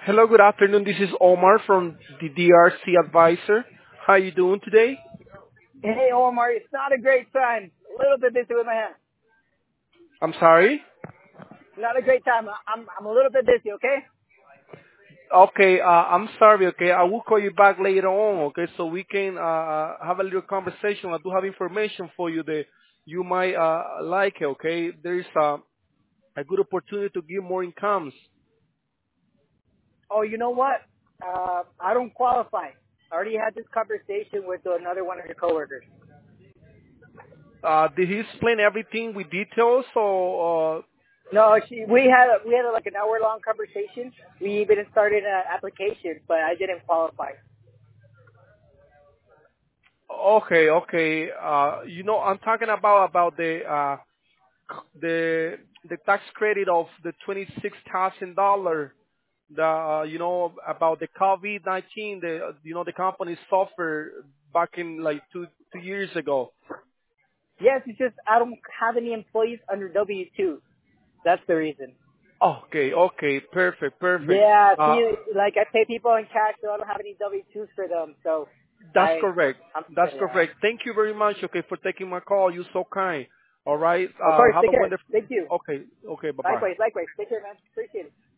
Hello, good afternoon. This is Omar from the DRC Advisor. How you doing today? Hey, Omar, it's not a great time. A little bit busy with my hands. I'm sorry. Not a great time. I'm a little bit busy, okay? Okay, I'm sorry. Okay, I will call you back later on. Okay, so we can have a little conversation. I do have information for you that you might like. Okay, there is a good opportunity to give more incomes. Oh, you know what? I don't qualify. I already had this conversation with another one of your coworkers. Did he explain everything with details or? No, we had like an hour long conversation. We even started an application, but I didn't qualify. Okay, okay. I'm talking about the the tax credit of the $26,000. The about the COVID-19. The company suffered back in like two years ago. Yes, it's just I don't have any employees under W-2. That's the reason. Okay, okay, perfect, perfect. Yeah, Uh, see, like I pay people in cash, so I don't have any W-2s for them. So that's correct. I'm That's yeah. correct. Thank you very much. Okay, for taking my call. You're so kind. All right. Of course, Have take a care. wonderful. Thank you. Okay, okay. Bye bye. Likewise, likewise. Take care, man. Appreciate it.